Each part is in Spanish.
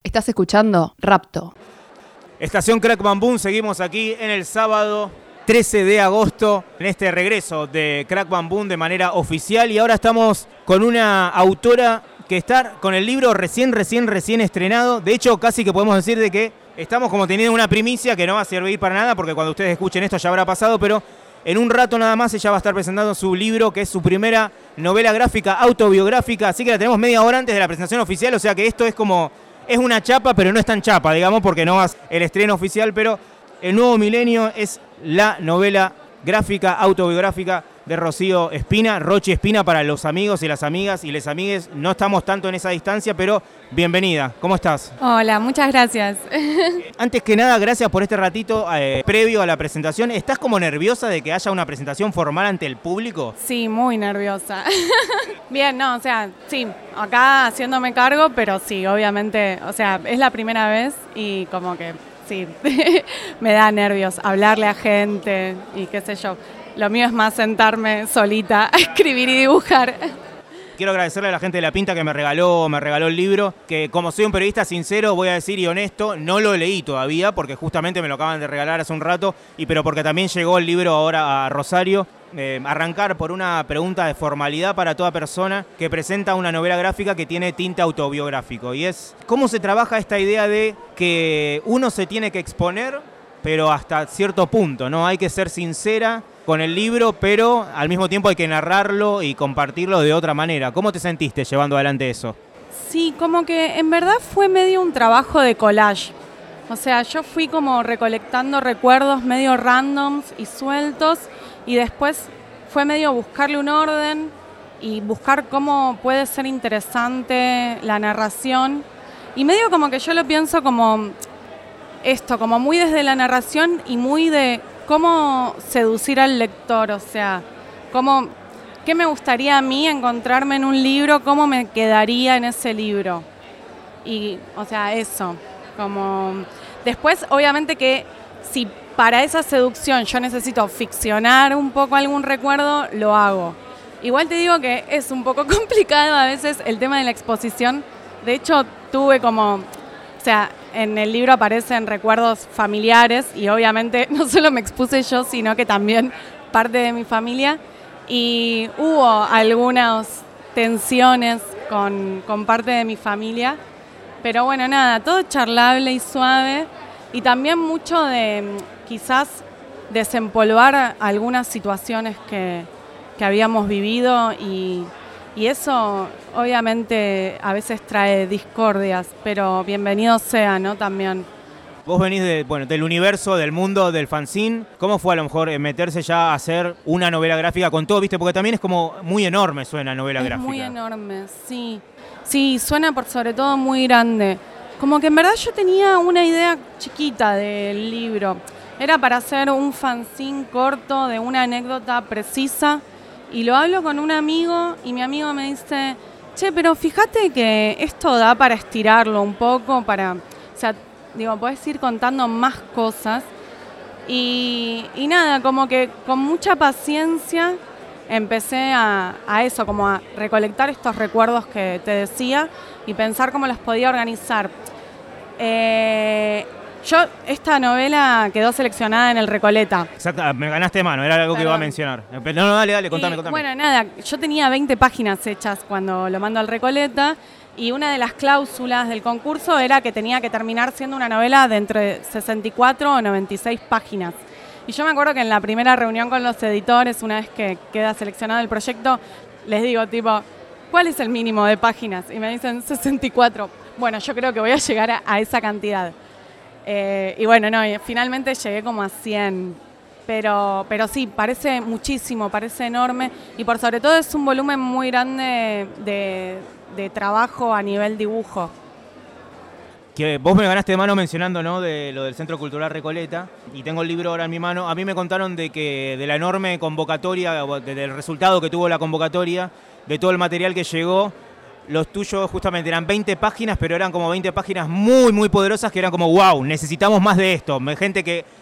Estás escuchando Rapto. Estación Crack Bam Boom, seguimos aquí en el sábado 13 de agosto en este regreso de Crack Bam Boom de manera oficial y ahora estamos con una autora que está con el libro recién estrenado. De hecho, casi que podemos decir de que estamos como teniendo una primicia que no va a servir para nada porque cuando ustedes escuchen esto ya habrá pasado, pero en un rato nada más ella va a estar presentando su libro, que es su primera novela gráfica autobiográfica, así que la tenemos media hora antes de la presentación oficial, o sea que esto es como... Es una chapa, pero no es tan chapa, digamos, porque no es el estreno oficial, pero El Nuevo Milenio es la novela gráfica autobiográfica de Rocío Espina, Rochi Espina para los amigos y las amigas y les amigues. No estamos tanto en esa distancia, pero bienvenida. ¿Cómo estás? Hola, muchas gracias. Antes que nada, gracias por este ratito previo a la presentación. ¿Estás como nerviosa de que haya una presentación formal ante el público? Sí, muy nerviosa. Bien, no, o sea, sí, acá haciéndome cargo, pero sí, obviamente, o sea, es la primera vez y como que sí, me da nervios hablarle a gente y qué sé yo. Lo mío es más sentarme solita a escribir y dibujar. Quiero agradecerle a la gente de La Pinta que me regaló el libro, que como soy un periodista sincero, voy a decir y honesto, no lo leí todavía, porque justamente me lo acaban de regalar hace un rato, pero porque también llegó el libro ahora a Rosario. Arrancar por una pregunta de formalidad para toda persona que presenta una novela gráfica que tiene tinte autobiográfico, y es ¿cómo se trabaja esta idea de que uno se tiene que exponer, pero hasta cierto punto, ¿no? Hay que ser sincera con el libro, pero al mismo tiempo hay que narrarlo y compartirlo de otra manera. ¿Cómo te sentiste llevando adelante eso? Sí, como que en verdad fue medio un trabajo de collage. O sea, yo fui como recolectando recuerdos medio randoms y sueltos y después fue medio buscarle un orden y buscar cómo puede ser interesante la narración. Y medio como que yo lo pienso como esto, como muy desde la narración y muy de cómo seducir al lector, o sea, qué me gustaría a mí encontrarme en un libro, cómo me quedaría en ese libro. Y, o sea, eso, como... Después, obviamente que si para esa seducción yo necesito ficcionar un poco algún recuerdo, lo hago. Igual te digo que es un poco complicado a veces el tema de la exposición. De hecho, tuve como... O sea, en el libro aparecen recuerdos familiares y obviamente no solo me expuse yo, sino que también parte de mi familia. Y hubo algunas tensiones con parte de mi familia. Pero bueno, nada, todo charlable y suave. Y también mucho de quizás desempolvar algunas situaciones que habíamos vivido y eso obviamente a veces trae discordias, pero bienvenido sea, ¿no? También. Vos venís del universo, del mundo, del fanzine. ¿Cómo fue a lo mejor meterse ya a hacer una novela gráfica con todo, viste? Porque también es como muy enorme suena novela gráfica. Muy enorme, sí. Sí, suena por sobre todo muy grande. Como que en verdad yo tenía una idea chiquita del libro. Era para hacer un fanzine corto de una anécdota precisa. Y lo hablo con un amigo y mi amigo me dice, che, pero fíjate que esto da para estirarlo un poco, o sea, digo, podés ir contando más cosas. Y nada, como que con mucha paciencia empecé a eso, como a recolectar estos recuerdos que te decía y pensar cómo los podía organizar. Esta novela quedó seleccionada en el Recoleta. Exacto, me ganaste de mano, era algo que iba a mencionar. No, dale, contame. Bueno, nada, yo tenía 20 páginas hechas cuando lo mando al Recoleta y una de las cláusulas del concurso era que tenía que terminar siendo una novela de entre 64 o 96 páginas. Y yo me acuerdo que en la primera reunión con los editores, una vez que queda seleccionado el proyecto, les digo tipo, ¿cuál es el mínimo de páginas? Y me dicen 64. Bueno, yo creo que voy a llegar a esa cantidad. Y bueno, no, finalmente llegué como a 100, pero sí, parece muchísimo, parece enorme y por sobre todo es un volumen muy grande de trabajo a nivel dibujo. Que vos me ganaste de mano mencionando, ¿no?, de lo del Centro Cultural Recoleta, y tengo el libro ahora en mi mano. A mí me contaron de la enorme convocatoria, del resultado que tuvo la convocatoria, de todo el material que llegó. Los tuyos justamente eran 20 páginas, pero eran como 20 páginas muy, muy poderosas que eran como, wow, necesitamos más de esto. Gente que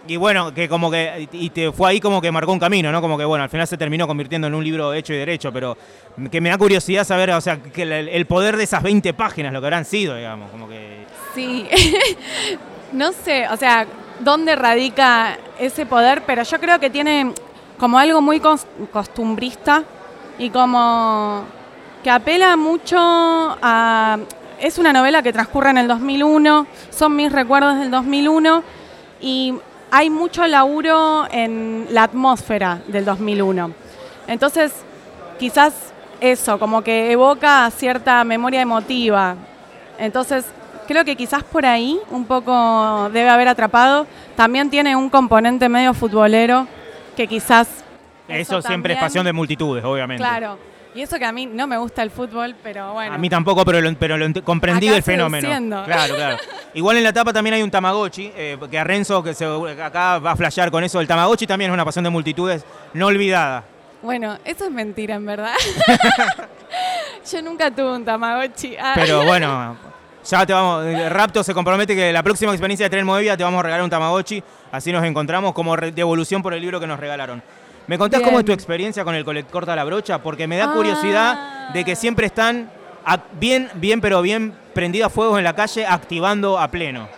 Y bueno, que como que y te fue ahí como que marcó un camino, ¿no? Como que bueno, al final se terminó convirtiendo en un libro hecho y derecho, pero que me da curiosidad saber, o sea, que el poder de esas 20 páginas, lo que habrán sido, digamos, como que... Sí, no sé, o sea, dónde radica ese poder, pero yo creo que tiene como algo muy costumbrista y como que apela mucho a... Es una novela que transcurre en el 2001, son mis recuerdos del 2001 y hay mucho laburo en la atmósfera del 2001. Entonces, quizás eso, como que evoca cierta memoria emotiva. Entonces, creo que quizás por ahí un poco debe haber atrapado. También tiene un componente medio futbolero que quizás... Eso siempre es pasión de multitudes, obviamente. Claro. Y eso que a mí no me gusta el fútbol, pero bueno. A mí tampoco, pero comprendí el fenómeno. Seduciendo. Claro, claro. Igual en la tapa también hay un Tamagotchi, que a Renzo que acá va a flashear con eso. El Tamagotchi también es una pasión de multitudes no olvidada. Bueno, eso es mentira, en verdad. Yo nunca tuve un Tamagotchi. Pero bueno, ya te vamos... Rapto se compromete que la próxima experiencia de Tren Moevia te vamos a regalar un Tamagotchi. Así nos encontramos como devolución por el libro que nos regalaron. ¿Me contás cómo es tu experiencia con el corta la brocha? Porque me da curiosidad de que siempre están bien prendidos a fuegos en la calle, activando a pleno.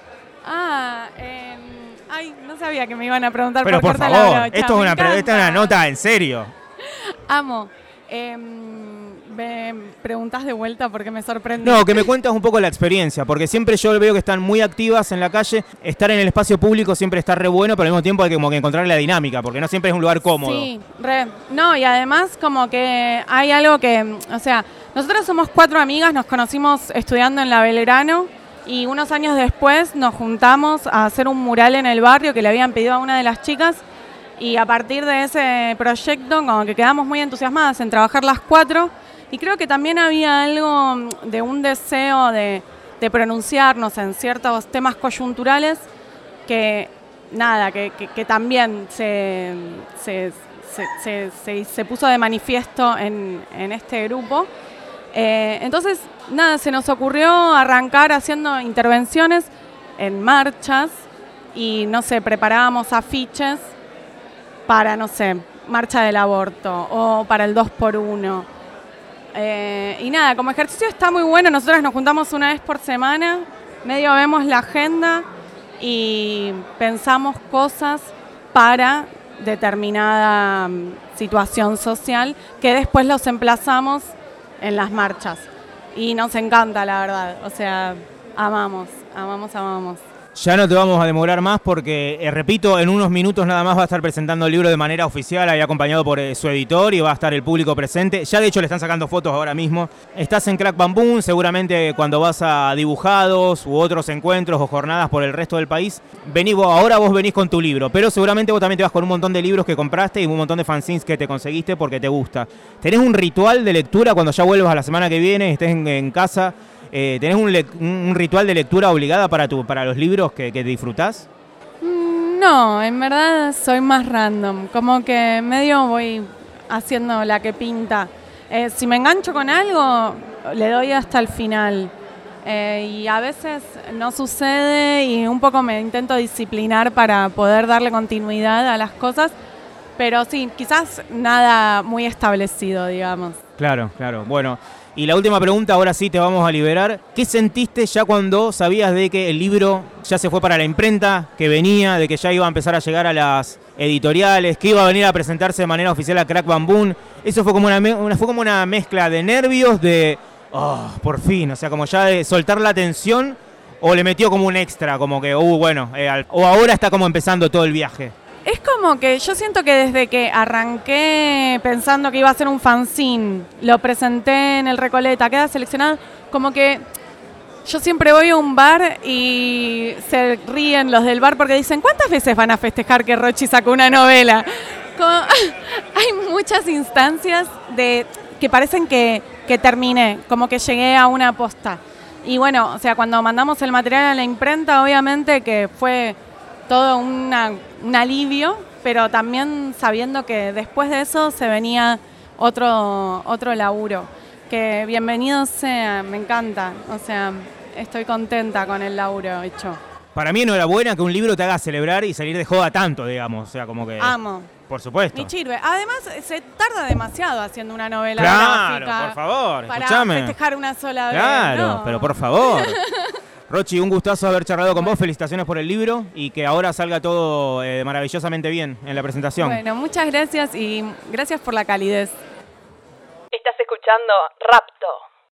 Ay, no sabía que me iban a preguntar pero por corta favor, la brocha. Esto es una nota en serio. Amo. Me preguntás de vuelta porque me sorprendí. No, que me cuentas un poco la experiencia, porque siempre yo veo que están muy activas en la calle. Estar en el espacio público siempre está re bueno, pero al mismo tiempo hay como que encontrar la dinámica, porque no siempre es un lugar cómodo. Sí, No, y además como que hay algo que, o sea, nosotros somos 4 amigas, nos conocimos estudiando en la Belgrano y unos años después nos juntamos a hacer un mural en el barrio que le habían pedido a una de las chicas. Y a partir de ese proyecto, como que quedamos muy entusiasmadas en trabajar las 4. Y creo que también había algo de un deseo de pronunciarnos en ciertos temas coyunturales que, nada, que también se puso de manifiesto en este grupo. Entonces, nada, se nos ocurrió arrancar haciendo intervenciones en marchas y, no sé, preparábamos afiches para, no sé, marcha del aborto o para el 2x1. Y nada, como ejercicio está muy bueno. Nosotras nos juntamos una vez por semana, medio vemos la agenda y pensamos cosas para determinada situación social que después los emplazamos en las marchas. Y nos encanta, la verdad. O sea, amamos. Ya no te vamos a demorar más porque, repito, en unos minutos nada más va a estar presentando el libro de manera oficial, ahí acompañado por su editor y va a estar el público presente. Ya de hecho le están sacando fotos ahora mismo. Estás en Crack Bam Boom, seguramente cuando vas a dibujados u otros encuentros o jornadas por el resto del país, ahora vos venís con tu libro, pero seguramente vos también te vas con un montón de libros que compraste y un montón de fanzines que te conseguiste porque te gusta. ¿Tenés un ritual de lectura cuando ya vuelvas a la semana que viene, estés en casa? ¿Tenés un ritual de lectura obligada para los libros que disfrutás? No, en verdad soy más random, como que medio voy haciendo la que pinta. Si me engancho con algo, le doy hasta el final. Y a veces no sucede y un poco me intento disciplinar para poder darle continuidad a las cosas, pero sí, quizás nada muy establecido, digamos. Claro. Bueno, y la última pregunta, ahora sí te vamos a liberar. ¿Qué sentiste ya cuando sabías de que el libro ya se fue para la imprenta, que venía, de que ya iba a empezar a llegar a las editoriales, que iba a venir a presentarse de manera oficial a Crack Bam Boom? Eso fue como una mezcla de nervios, de por fin, o sea, como ya de soltar la tensión, o le metió como un extra, como que, o ahora está como empezando todo el viaje. Es como que yo siento que desde que arranqué pensando que iba a ser un fanzine, lo presenté en el Recoleta, queda seleccionado, como que yo siempre voy a un bar y se ríen los del bar porque dicen, ¿cuántas veces van a festejar que Rochi sacó una novela? Hay muchas instancias que parecen que terminé, como que llegué a una posta. Y bueno, o sea, cuando mandamos el material a la imprenta, obviamente que fue todo un alivio, pero también sabiendo que después de eso se venía otro laburo. Que bienvenido sea, me encanta, o sea, estoy contenta con el laburo hecho. Para mí enhorabuena que un libro te haga celebrar y salir de joda tanto, digamos. O sea, como que... Amo. Por supuesto. Ni sirve. Además, se tarda demasiado haciendo una novela Claro, gráfica. por favor, para escúchame. festejar una sola vez. Claro, No. pero por favor. Rochi, un gustazo haber charlado con vos. Felicitaciones por el libro y que ahora salga todo maravillosamente bien en la presentación. Bueno, muchas gracias y gracias por la calidez. Estás escuchando Rapto.